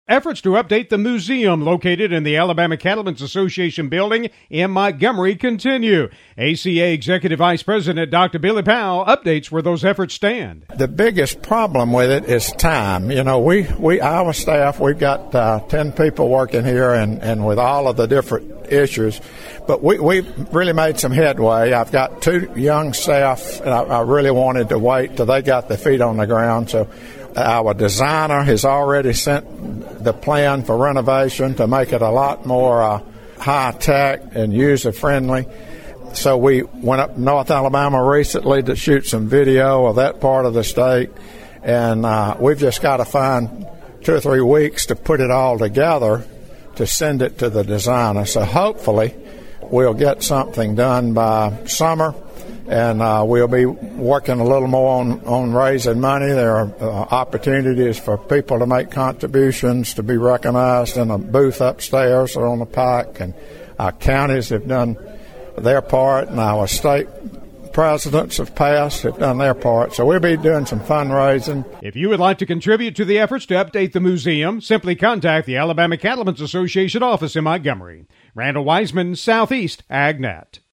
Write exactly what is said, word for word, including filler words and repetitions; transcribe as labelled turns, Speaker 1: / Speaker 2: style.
Speaker 1: Efforts to update the museum located in the Alabama Cattlemen's Association building in Montgomery continue. A C A Executive Vice President Doctor Billy Powell updates where those efforts stand.
Speaker 2: The biggest problem with it is time. You know, we, we our staff, we've got uh, ten people working here and, and with all of the different issues, but we, we've really made some headway. I've got two young staff, and I, I really wanted to wait till they got their feet on the ground, so our designer has already sent the plan for renovation to make it a lot more uh, high-tech and user-friendly. So we went up North Alabama recently to shoot some video of that part of the state, and uh, we've just got to find two or three weeks to put it all together to send it to the designer. So hopefully we'll get something done by summer. And uh, we'll be working a little more on, on raising money. There are uh, opportunities for people to make contributions, to be recognized in a booth upstairs or on the pike. And our counties have done their part, and our state presidents have passed, have done their part. So we'll be doing some fundraising.
Speaker 1: If you would like to contribute to the efforts to update the museum, simply contact the Alabama Cattlemen's Association office in Montgomery. Randall Wiseman, Southeast AgNet.